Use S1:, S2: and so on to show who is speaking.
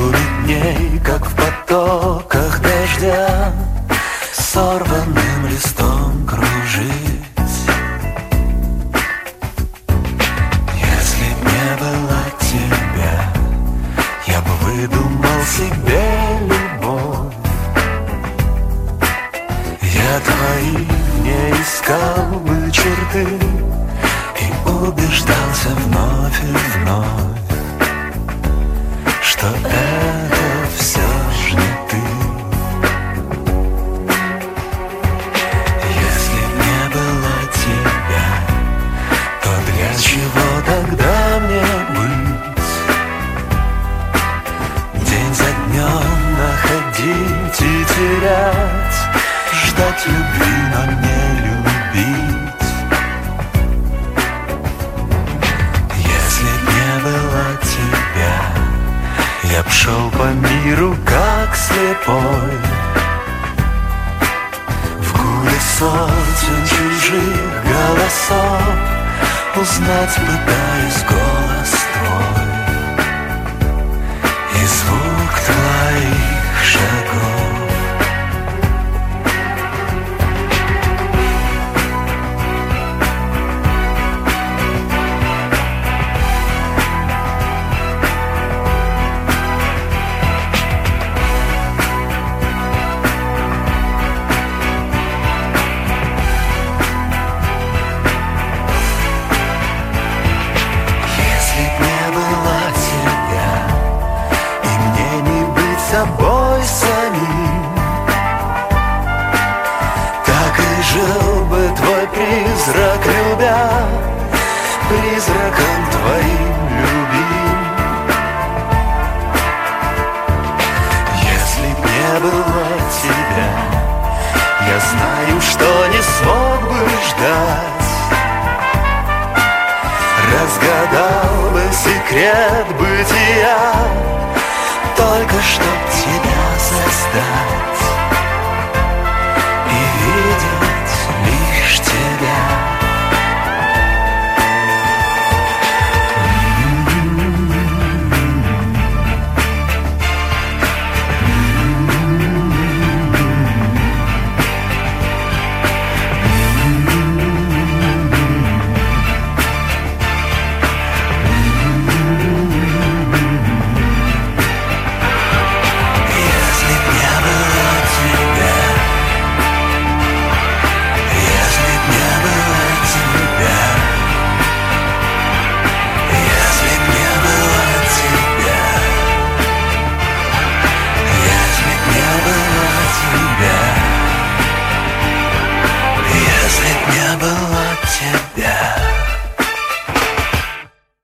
S1: губит дней, как в потоках дождя, сорванным листом кружить. Если б не было тебя, я бы выдумал себе любовь. Я твои не искал бы черты и убеждался вновь и вновь, что это все ж не ты. Если б не было тебя, то для чего тогда мне быть? День за днем находить и терять, ждать любви, но не любить. Если б не было тебя, я б шел по миру как слепой, в гуле сотен чужих голосов, узнать пытаюсь голос твой и звук твоих шагов. Собой самим, так и жил бы твой призрак, любя, призраком твоим любим. Если б не было тебя, я знаю, что не смог бы ждать, разгадал бы секрет бытия, только чтоб тебя застать.